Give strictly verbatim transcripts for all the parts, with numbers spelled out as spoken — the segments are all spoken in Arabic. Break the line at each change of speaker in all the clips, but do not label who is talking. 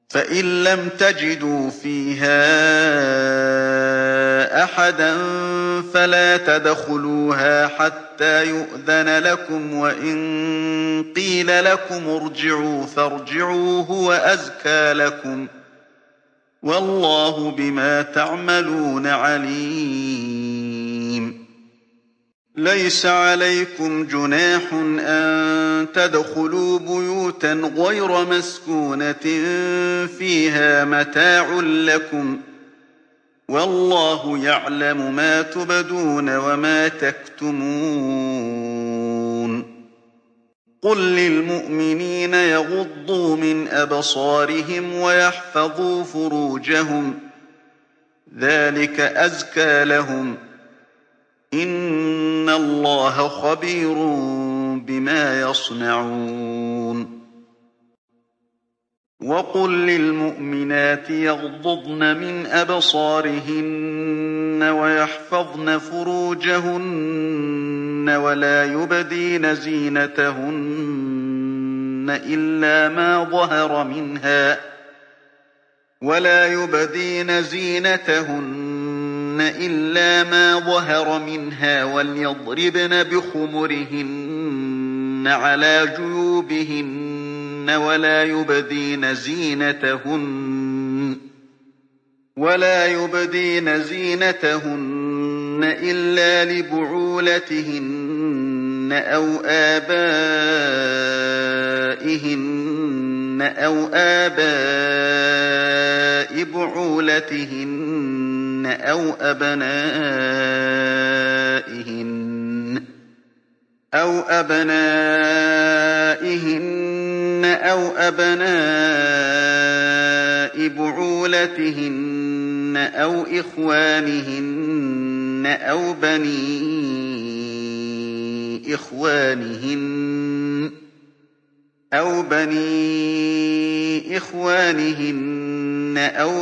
فإن لم تجدوا فيها أحدا فلا تدخلوها حتى يؤذن لكم، وإن قيل لكم ارجعوا فارجعوا هو أزكى لكم، والله بما تعملون عليم. ليس عليكم جناح أن تدخلوا بيوتا غير مسكونة فيها متاع لكم، والله يعلم ما تبدون وما تكتمون. قل للمؤمنين يغضوا من أبصارهم ويحفظوا فروجهم، ذلك أزكى لهم، إن الله خبير بما يصنعون. وقل للمؤمنات يغضضن من أبصارهن ويحفظن فروجهن ولا يبدين زينتهن إلا ما ظهر منها ولا يبدين زينتهن إلا ما ظهر منها وليضربن بخمرهن على جيوبهن ولا يبدين زينتهن ولا يبدين زينتهن إلا لبعولتهن أو آبائهن أو آباء بعولتهن أو أبنائهن أو أبنائهن أو أبناء بعولتهن أو إخوانهن أو بني إخوانهن أو بني إخوانهن أو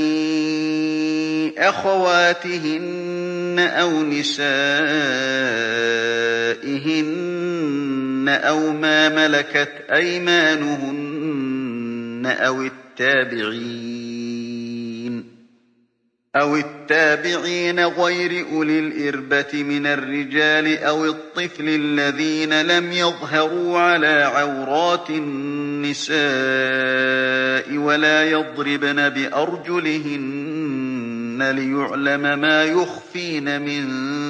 بني أخواتهن أو نسائهن أو ما ملكت أيمانهن أو التابعين أو التابعين غير أولي الإربة من الرجال أو الطفل الذين لم يظهروا على عورات النساء ولا يضربن بأرجلهن ليعلم ما يخفين من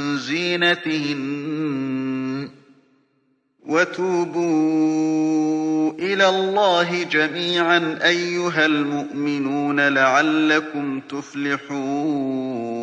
زينتهن. وتوبوا إلى الله جميعا أيها المؤمنون لعلكم تفلحون.